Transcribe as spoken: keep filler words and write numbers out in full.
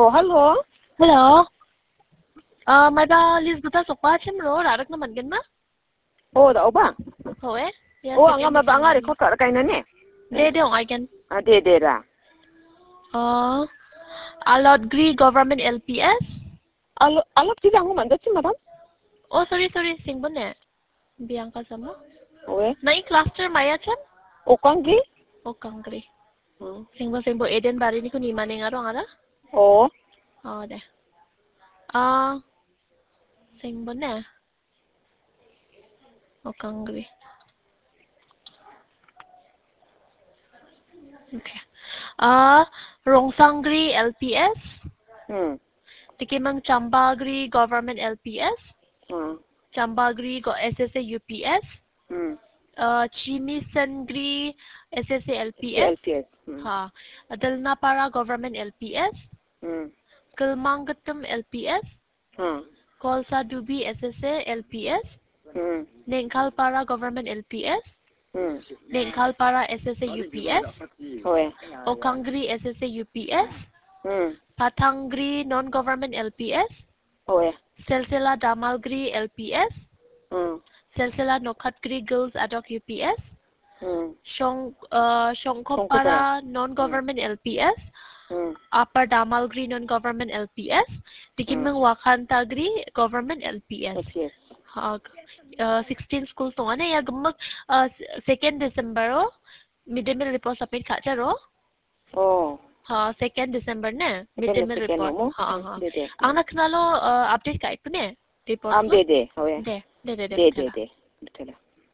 Oh, halo. Hello. Uh, may ba Liz buta sokpa chimro rarak naman gan ma? Oh, da ba? Ho eh. Yes, Oh, ang ama ba nga ko ka kay na ni? De de ong I can. Ah, de de ra. Uh, Alot Gri Government L P S. Alo, alo ti lang man da madam. Oh, sorry, sorry. Singbon ne. Bianca sama. Oh, eh. Nai cluster maya chan? O kang gi? Oh, kangri. Hmm. Singbo singbo Eden bari ni ko ni maning aro ngara? Oh. Oh, de. Ah, singbon ne. Oh, kangri. Okay. Ah, Rongsangri L P S. Hmm. Tikimang Chambagri Government L P S. Hmm. Chambagri go S S A U P S. Hmm. Uh, Chimisangri S S A L P S. L P S. Hmm. Ha. Dalnapara Government L P S. Hmm. Kalmangatam L P S. Hmm. Kolsa Dubi S S A L P S. Hmm. Nengkalpara Government L P S. Hmm. Nengkalpara S S A U P S. Oh, eh. Okangri S S A U P S. Hmm. Patangri Non-Government L P S. Oh, eh. Silsila Damalgri L P S. Hmm. Silsila Nokhatgri Girls Adok U P S. Hmm. Shong uh, Shongkopara Non-Government L P S. Hmm. Upper Damalgri Non-Government L P S. Tikimang Wakantagri Government L P S. Yes. Uh, uh, sixteen schools to ano ya gumag uh, second December o midday meal report submit kacha ro. Oh. Ha second December ne midday meal report. Ha ha. Dede. Ang naknalo uh, update ka ito ne report Am mo. dede. Oh, eh. De de de de. De de de. Betul.